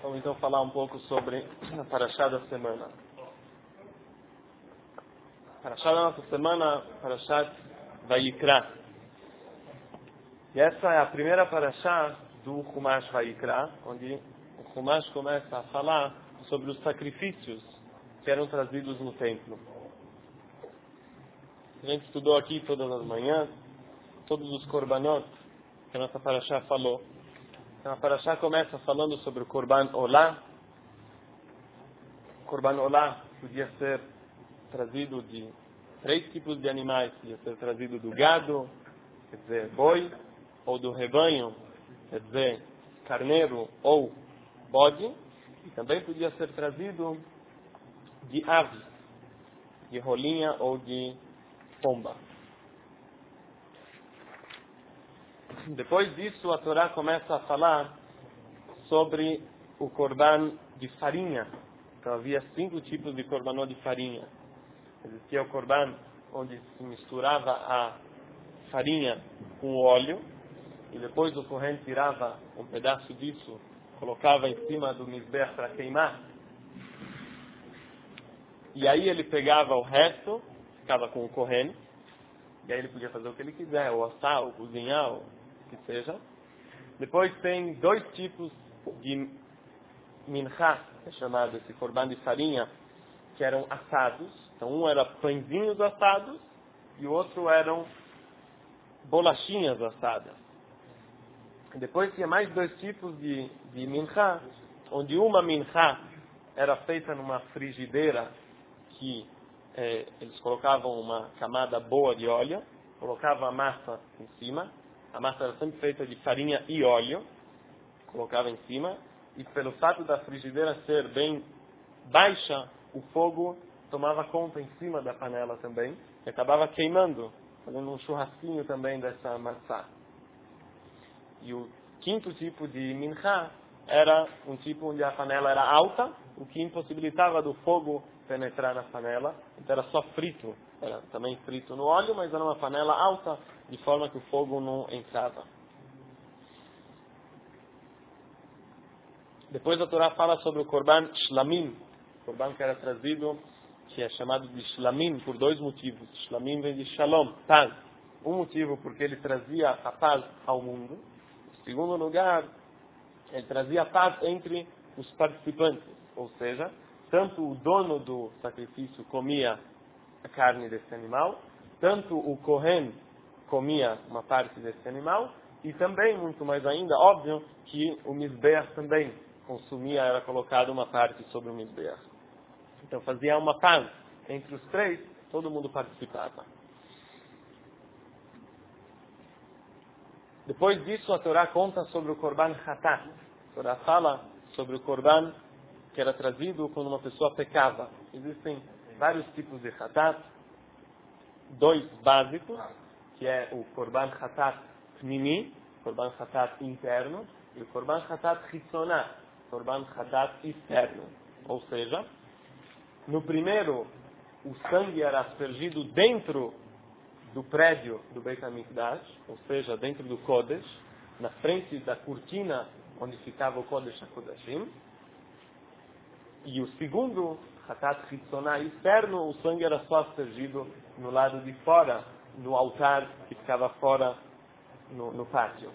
Vamos então falar um pouco sobre a Parashá da semana. A Parashá da nossa semana, Parashat Vayikra. E essa é a primeira Parashá do Chumash Vayikra, onde o Chumash começa a falar sobre os sacrifícios que eram trazidos no templo. A gente estudou aqui todas as manhãs, todos os korbanot que a nossa Parashá falou. Então a Parashá começa falando sobre o Korban Olá. O Korban Olá podia ser trazido de 3 tipos de animais. Podia ser trazido do gado, quer dizer, boi, ou do rebanho, quer dizer, carneiro ou bode. E também podia ser trazido de ave, de rolinha ou de pomba. Depois disso, a Torá começa a falar sobre o korban de farinha. Então havia 5 tipos de korbanot de farinha. Existia o korban onde se misturava a farinha com o óleo, e depois o Kohen tirava um pedaço disso, colocava em cima do mizbeach para queimar, e aí ele pegava o resto, ficava com o Kohen, e aí ele podia fazer o que ele quiser, ou assar, ou cozinhar, ou o que seja. Depois tem 2 tipos de mincha, que é chamado esse korban de farinha, que eram assados. Então um era pãezinhos assados e o outro eram bolachinhas assadas. Depois tinha mais 2 tipos de mincha, onde uma mincha era feita numa frigideira que eles colocavam uma camada boa de óleo, colocavam a massa em cima. A massa era sempre feita de farinha e óleo, colocava em cima, e pelo fato da frigideira ser bem baixa, o fogo tomava conta em cima da panela também, e acabava queimando, fazendo um churrasquinho também dessa massa. E o 5º tipo de mincha era um tipo onde a panela era alta, o que impossibilitava do fogo penetrar na panela, então era só frito, era também frito no óleo, mas era uma panela alta, de forma que o fogo não entrava. Depois a Torá fala sobre o korban shlamim, o korban que era trazido, que é chamado de shlamim por 2 motivos. Shlamim vem de shalom, paz. Um motivo porque ele trazia a paz ao mundo. Em segundo lugar, ele trazia a paz entre os participantes, ou seja, tanto o dono do sacrifício comia a carne desse animal, tanto o Kohen comia uma parte desse animal, e também, muito mais ainda, óbvio, que o mizbeach também consumia, era colocado uma parte sobre o mizbeach. Então fazia uma paz entre os 3, todo mundo participava. Depois disso, a Torá conta sobre o korban hatat. A Torá fala sobre o korban que era trazido quando uma pessoa pecava. Existem vários tipos de hatat, 2 básicos, que é o korban hatat pnimi, korban hatat interno, e o korban hatat chitzonah, korban hatat externo. Ou seja, no primeiro, o sangue era aspergido dentro do prédio do Beit HaMikdash, ou seja, dentro do Kodesh, na frente da cortina onde ficava o Kodesh HaKodashim. E o segundo, Hatat Chitzonah externo, o sangue era só aspergido no lado de fora, no altar que ficava fora no pátio.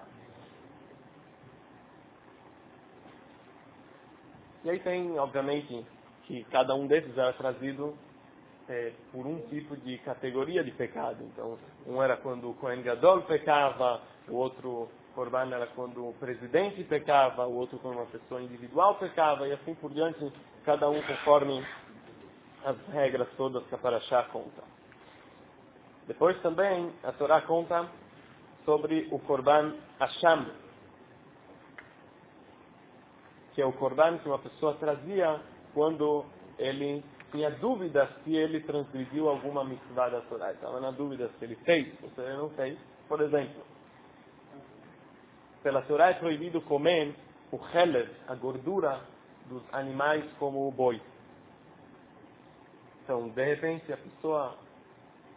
E aí tem, obviamente, que cada um desses era trazido por um tipo de categoria de pecado. Então, um era quando o Kohen Gadol pecava, o outro korban era quando o presidente pecava, o outro quando uma pessoa individual pecava, e assim por diante, cada um conforme as regras todas que a Parashá conta. Depois também a Torá conta sobre o korban Asham, que é o korban que uma pessoa trazia quando ele tinha dúvida se ele transgrediu alguma mitzvah da Torá. Estava na dúvida se ele fez ou se ele não fez. Por exemplo, pela Torá é proibido comer o chelev, a gordura dos animais como o boi. Então, de repente, a pessoa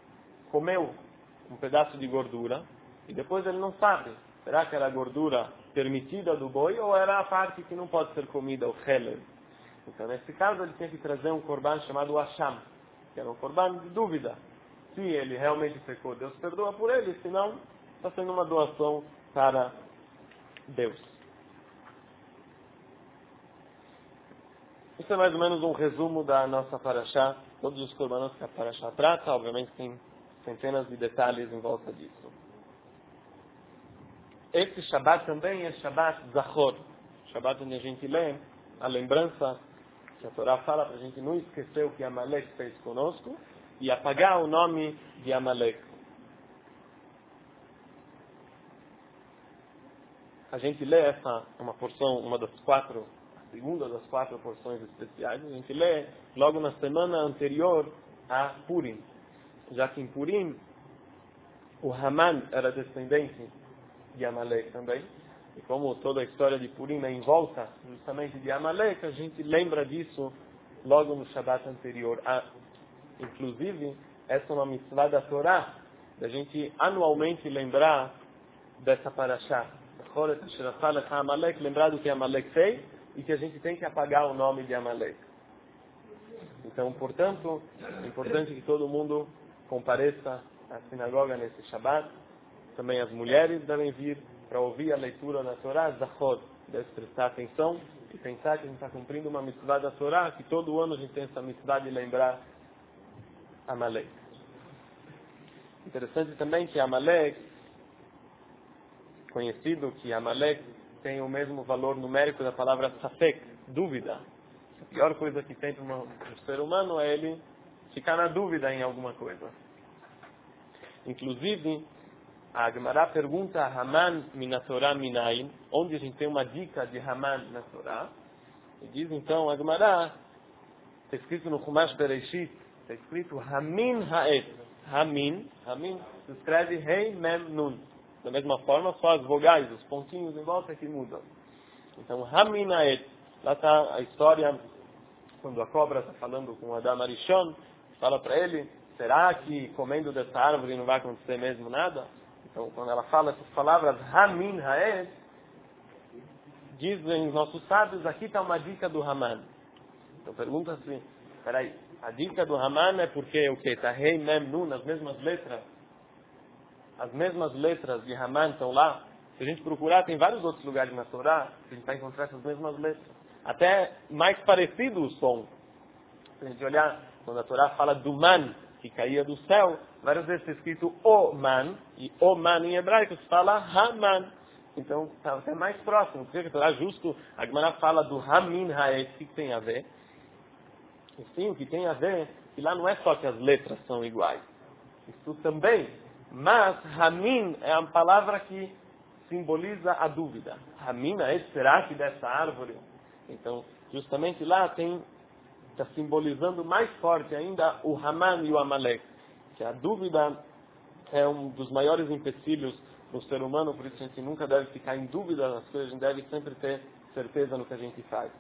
comeu um pedaço de gordura e depois ele não sabe. Será que era gordura permitida do boi, ou era a parte que não pode ser comida, o heler. Então, nesse caso, ele tinha que trazer um corban chamado Hasham, que era um corban de dúvida. Se ele realmente pecou, Deus perdoa por ele, senão está sendo uma doação para Deus. Isso é mais ou menos um resumo da nossa parashá, todos os corbanos que a parashá trata, obviamente tem centenas de detalhes em volta disso. Esse Shabbat também é Shabbat Zachor, Shabbat onde a gente lê a lembrança que a Torá fala para a gente não esquecer o que Amalek fez conosco e apagar o nome de Amalek. A gente lê essa, uma porção, a segunda das 4 porções especiais, a gente lê logo na semana anterior a Purim. Já que em Purim, o Haman era descendente de Amalek também. E como toda a história de Purim é em volta justamente de Amalek, a gente lembra disso logo no Shabbat anterior. Inclusive, essa é uma mitzvah da Torá, da gente anualmente lembrar dessa parashá. Lembrar do que Amalek fez e que a gente tem que apagar o nome de Amalek. Então, portanto, é importante que todo mundo compareça à sinagoga nesse Shabbat. Também as mulheres devem vir para ouvir a leitura da Torá, Zachor. Deve prestar atenção e pensar que a gente está cumprindo uma mitzvah da Torá, que todo ano a gente tem essa mitzvah de lembrar Amalek. Interessante também que Amalek, conhecido que Amalek tem o mesmo valor numérico da palavra safek, dúvida. A pior coisa que tem para um ser humano é ele ficar na dúvida em alguma coisa. Inclusive, a Gemara pergunta a Haman mina Torah minayin, onde a gente tem uma dica de Haman na Torá. E diz então a Gemara, está escrito no Chumash Bereshit, está escrito Hamin Haet. Hamin se escreve Hei Mem Nun. Da mesma forma, só as vogais, os pontinhos em volta que mudam. Então, Hamin Haet. Lá está a história, quando a cobra está falando com Adam Arishon, fala para ele, será que comendo dessa árvore não vai acontecer mesmo nada? Então, quando ela fala essas palavras, Hamin Haet, dizem os nossos sábios, aqui está uma dica do Haman. Então, pergunta-se, peraí, a dica do Haman é porque o que? Está Rei Mem Nun, as mesmas letras. As mesmas letras de Haman estão lá. Se a gente procurar, tem vários outros lugares na Torá que a gente vai encontrar essas mesmas letras. Até mais parecido o som. Se a gente olhar, quando a Torá fala do man, que caía do céu, várias vezes está escrito o man, e o man em hebraico se fala Haman. Então, está até mais próximo. Porque a Torá justo, a Gemara fala do Hamin Haet, o que tem a ver? E sim, o que tem a ver, que lá não é só que as letras são iguais. Isso também. Mas Hamin é a palavra que simboliza a dúvida. Hamin Haet, será que dessa árvore? Então, justamente lá está simbolizando mais forte ainda o Haman e o Amalek. Que a dúvida é um dos maiores empecilhos no ser humano, por isso a gente nunca deve ficar em dúvida nas coisas, a gente deve sempre ter certeza no que a gente faz.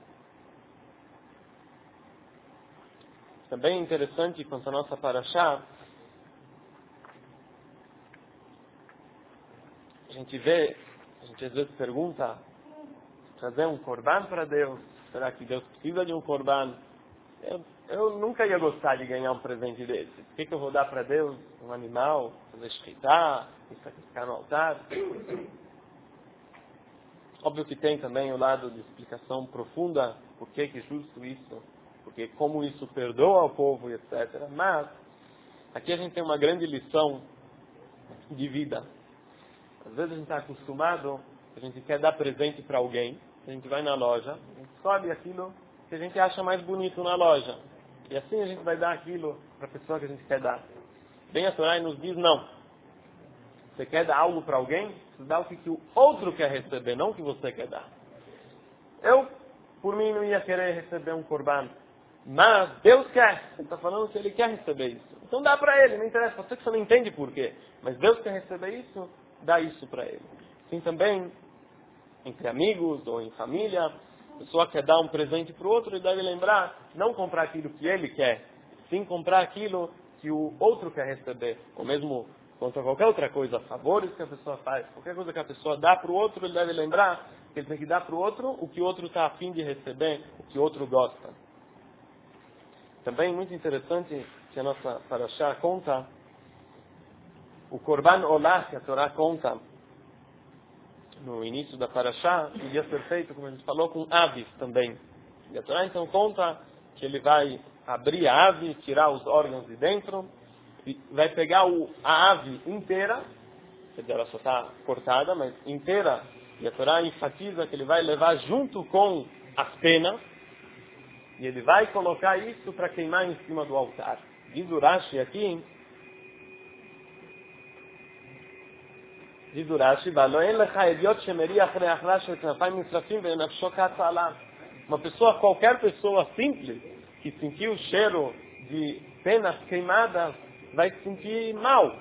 Também é interessante quanto à nossa parashá, a gente às vezes pergunta, trazer um corban para Deus, será que Deus precisa de um corban? Eu nunca ia gostar de ganhar um presente desse. Por que eu vou dar para Deus um animal, fazer shkita, sacrificar no altar? Óbvio que tem também o lado de explicação profunda, por que é justo isso, porque como isso perdoa ao povo, etc. Mas, aqui a gente tem uma grande lição de vida. Às vezes a gente está acostumado, a gente quer dar presente para alguém, a gente vai na loja, a gente escolhe aquilo que a gente acha mais bonito na loja. E assim a gente vai dar aquilo para a pessoa que a gente quer dar. Bem, a Torá nos diz, não. Você quer dar algo para alguém, você dá o que o outro quer receber, não o que você quer dar. Eu, por mim, não ia querer receber um corban. Mas Deus quer. Ele está falando que Ele quer receber isso. Então dá para Ele, não interessa. Você que você não entende por quê. Mas Deus quer receber isso, dá isso para Ele. Assim também, entre amigos ou em família, a pessoa quer dar um presente para o outro e deve lembrar, não comprar aquilo que ele quer, sim comprar aquilo que o outro quer receber. Ou mesmo quanto a qualquer outra coisa, favores que a pessoa faz, qualquer coisa que a pessoa dá para o outro, ele deve lembrar que ele tem que dar para o outro o que o outro está a fim de receber, o que o outro gosta. Também muito interessante que a nossa Parashá conta o Korban Olá, que a Torá conta no início da Parashá, podia ser feito, como a gente falou, com aves também. E a Torá então conta que ele vai abrir a ave, tirar os órgãos de dentro, e vai pegar a ave inteira, quer dizer, ela só está cortada, mas inteira, e a Torá enfatiza que ele vai levar junto com as penas, e ele vai colocar isso para queimar em cima do altar. Diz o Rashi aqui, uma pessoa, qualquer pessoa simples, que sentiu o cheiro de penas queimadas, vai se sentir mal.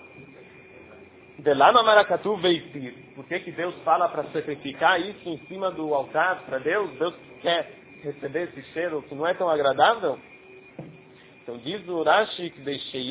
Por que Deus fala para sacrificar isso em cima do altar para Deus? Deus quer receber esse cheiro que não é tão agradável? Então diz o Rashi que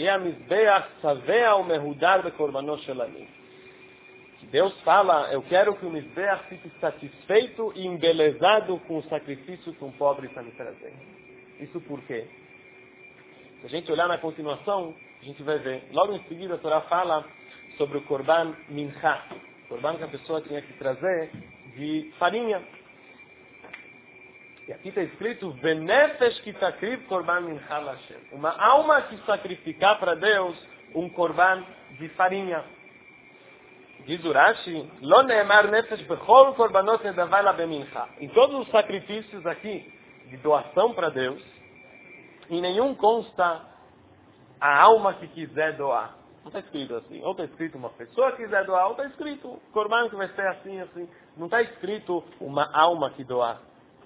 Deus fala, eu quero que o Mizbeach fique satisfeito e embelezado com o sacrifício que um pobre está me trazendo. Isso por quê? Se a gente olhar na continuação, a gente vai ver. Logo em seguida a Torá fala sobre o Korban Mincha. O Korban que a pessoa tinha que trazer de farinha. E aqui está escrito, Venefesh kitakriv Korban Mincha Lashem. Uma alma que sacrificar para Deus um Korban de farinha. Diz o Rashi, Lo neemar nefesh bechol korbanot nedavai bemincha. Em todos os sacrifícios aqui, de doação para Deus, em nenhum consta a alma que quiser doar. Não está escrito assim. Ou está escrito uma pessoa que quiser doar, ou está escrito Korban que vai ser assim, assim. Não está escrito uma alma que doar.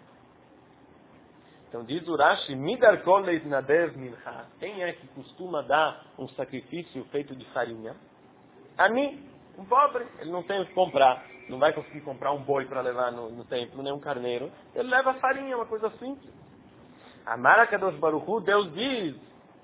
Então diz o Rashi, Midar kol leitnadev mincha. Quem é que costuma dar um sacrifício feito de farinha? Ani. Um pobre, ele não tem o que comprar, não vai conseguir comprar um boi para levar no templo, nem um carneiro. Ele leva farinha, uma coisa simples. A Marakadosh Baruch Hu, Deus diz,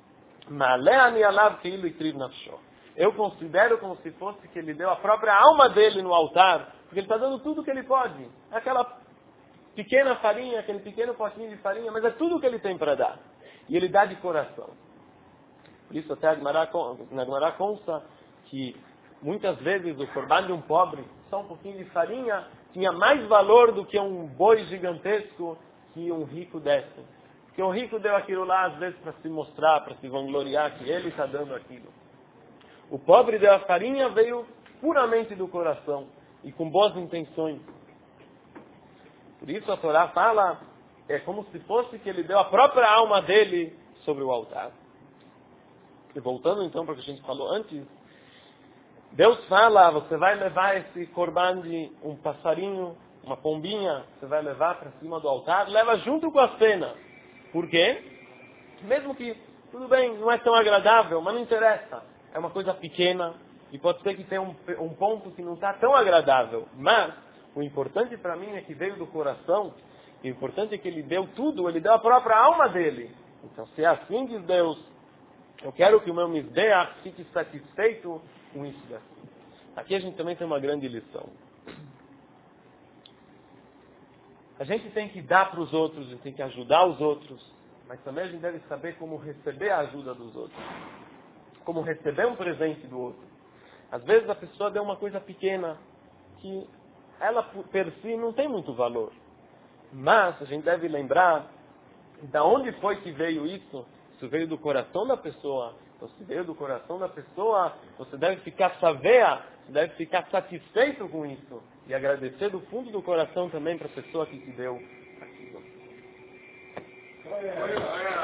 eu considero como se fosse que ele deu a própria alma dele no altar, porque ele está dando tudo que ele pode. Aquela pequena farinha, aquele pequeno potinho de farinha, mas é tudo que ele tem para dar. E ele dá de coração. Por isso até na Gemara consta que muitas vezes o korban de um pobre, só um pouquinho de farinha, tinha mais valor do que um boi gigantesco que um rico desse. Porque um rico deu aquilo lá, às vezes, para se mostrar, para se vangloriar que ele está dando aquilo. O pobre deu a farinha, veio puramente do coração e com boas intenções. Por isso a Torá fala, é como se fosse que ele deu a própria alma dele sobre o altar. E voltando então para o que a gente falou antes, Deus fala, você vai levar esse korban de um passarinho, uma pombinha, você vai levar para cima do altar, leva junto com as penas. Por quê? Mesmo que, tudo bem, não é tão agradável, mas não interessa. É uma coisa pequena e pode ser que tenha um ponto que não está tão agradável. Mas o importante para mim é que veio do coração, e o importante é que ele deu tudo, ele deu a própria alma dele. Então, se é assim, diz Deus, eu quero que o meu Mizbeach fique satisfeito com isso daqui. Aqui a gente também tem uma grande lição. A gente tem que dar para os outros, a gente tem que ajudar os outros, mas também a gente deve saber como receber a ajuda dos outros. Como receber um presente do outro. Às vezes a pessoa deu uma coisa pequena, que ela per si não tem muito valor. Mas a gente deve lembrar de onde foi que veio isso. Isso veio do coração da pessoa. Então, se veio do coração da pessoa, você deve ficar saber, você deve ficar satisfeito com isso. E agradecer do fundo do coração também para a pessoa que te deu aquilo.